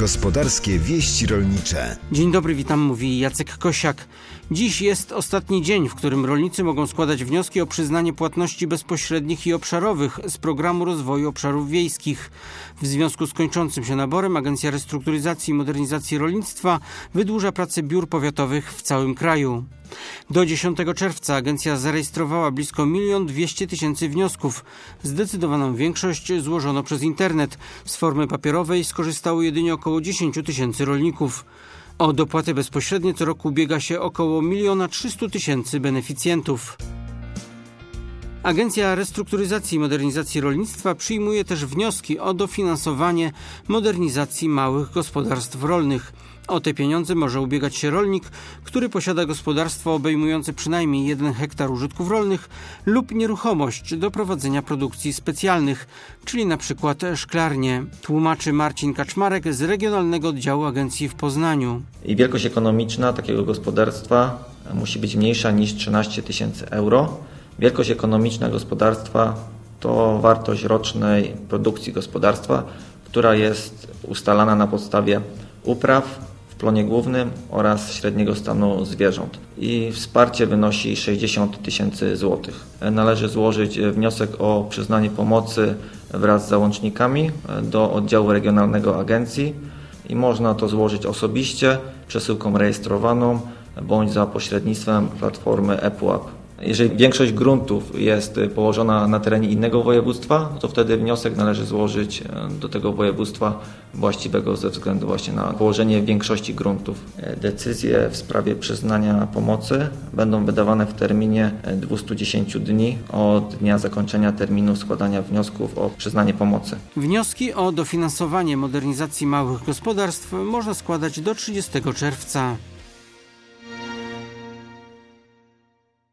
Gospodarskie wieści rolnicze. Dzień dobry, witam, mówi Jacek Kosiak. Dziś jest ostatni dzień, w którym rolnicy mogą składać wnioski o przyznanie płatności bezpośrednich i obszarowych z Programu Rozwoju Obszarów Wiejskich. W związku z kończącym się naborem Agencja Restrukturyzacji i Modernizacji Rolnictwa wydłuża pracę biur powiatowych w całym kraju. Do 10 czerwca agencja zarejestrowała blisko 1 200 000 wniosków. Zdecydowaną większość złożono przez internet. Z formy papierowej skorzystało jedynie około 10 000 rolników. O dopłaty bezpośrednie co roku ubiega się około 1 300 000 beneficjentów. Agencja Restrukturyzacji i Modernizacji Rolnictwa przyjmuje też wnioski o dofinansowanie modernizacji małych gospodarstw rolnych. O te pieniądze może ubiegać się rolnik, który posiada gospodarstwo obejmujące przynajmniej 1 hektar użytków rolnych lub nieruchomość do prowadzenia produkcji specjalnych, czyli na przykład szklarnię, tłumaczy Marcin Kaczmarek z Regionalnego Oddziału Agencji w Poznaniu. I wielkość ekonomiczna takiego gospodarstwa musi być mniejsza niż 13 000 euro. Wielkość ekonomiczna gospodarstwa to wartość rocznej produkcji gospodarstwa, która jest ustalana na podstawie upraw w plonie głównym oraz średniego stanu zwierząt. I wsparcie wynosi 60 000 złotych. Należy złożyć wniosek o przyznanie pomocy wraz z załącznikami do oddziału regionalnego agencji i można to złożyć osobiście, przesyłką rejestrowaną bądź za pośrednictwem platformy ePUAP. Jeżeli większość gruntów jest położona na terenie innego województwa, to wtedy wniosek należy złożyć do tego województwa właściwego ze względu właśnie na położenie większości gruntów. Decyzje w sprawie przyznania pomocy będą wydawane w terminie 210 dni od dnia zakończenia terminu składania wniosków o przyznanie pomocy. Wnioski o dofinansowanie modernizacji małych gospodarstw można składać do 30 czerwca.